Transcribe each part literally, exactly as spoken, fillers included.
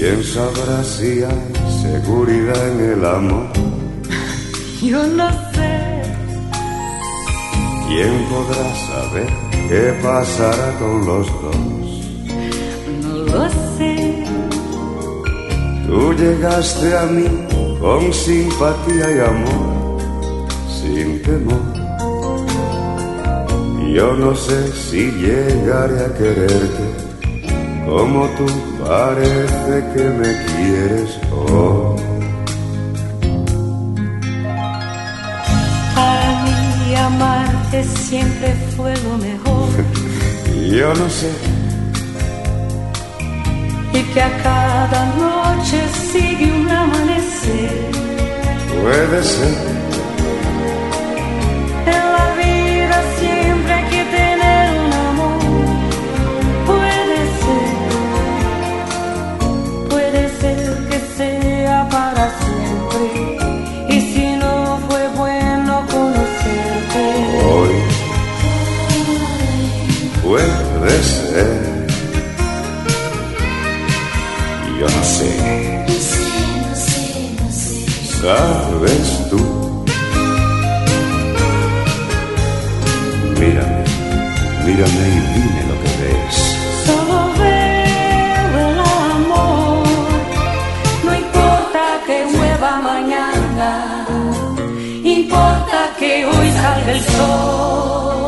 ¿Quién sabrá si hay seguridad en el amor? Yo no sé. ¿Quién podrá saber qué pasará con los dos? No lo sé. Tú llegaste a mí con simpatía y amor, sin temor. Yo no sé si llegaré a quererte como tú parece que me quieres hoy. Para mí amarte siempre fue lo mejor. Yo no sé. Y que a cada noche sigue un amanecer. Puede ser. En la vida siempre hay que tener un amor. Puede ser. Puede ser que sea para siempre. Y si no fue bueno conocerte. Hoy puede ser. Yo no sé. No sé, no sé, no sé. ¿Sabes tú? Mírame, mírame y dime lo que ves. Solo veo el amor. No importa que llueva mañana, importa que hoy salga el sol.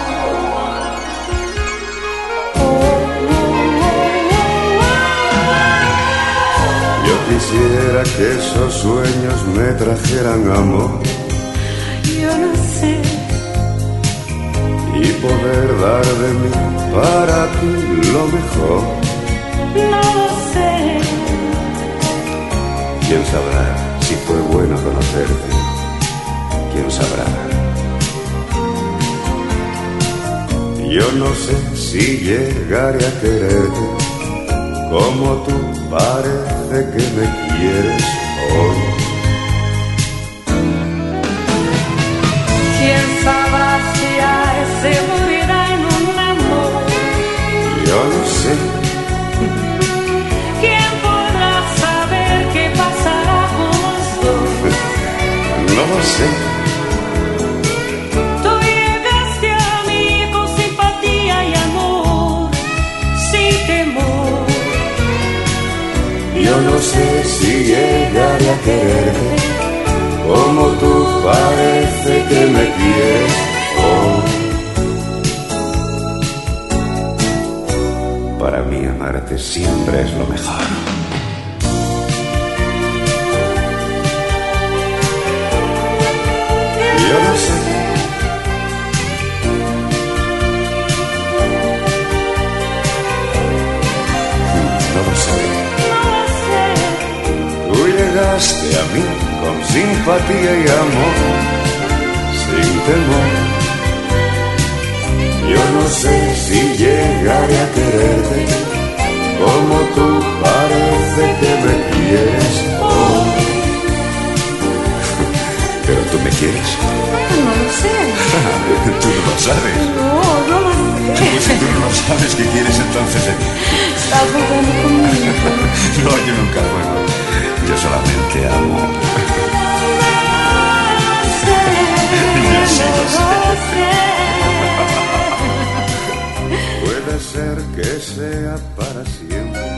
Yo quisiera que esos sueños me trajeran amor Yo no sé. y poder dar de mí para ti lo mejor. No lo sé. ¿Quién sabrá si fue bueno conocerte? ¿Quién sabrá? Yo no sé si llegaré a quererte como tú parece que me quieres hoy. ¿Quién sabrá si hay seguridad en un amor? Yo no sé. ¿Quién podrá saber qué pasará con los dos? No lo sé. Tú llegaste a mí con simpatía y amor, sin temor. Yo no sé si llegaré a quererte como tú parece que me quieres hoy. Para mí amarte siempre es lo mejor. Yo no sé. No lo sé. Tú llegaste a mí con simpatía y amor, sin temor. Yo no sé si llegaré a quererte como tú parece que me quieres hoy. ¿Pero tú me quieres? No lo sé. Tú no lo sabes. No, no lo sé. Pues si tú no lo sabes, ¿qué quieres entonces de mí? Estás jugando conmigo. No, yo nunca juego. Yo solamente amo. Yo sí lo sé. Puede ser que sea para siempre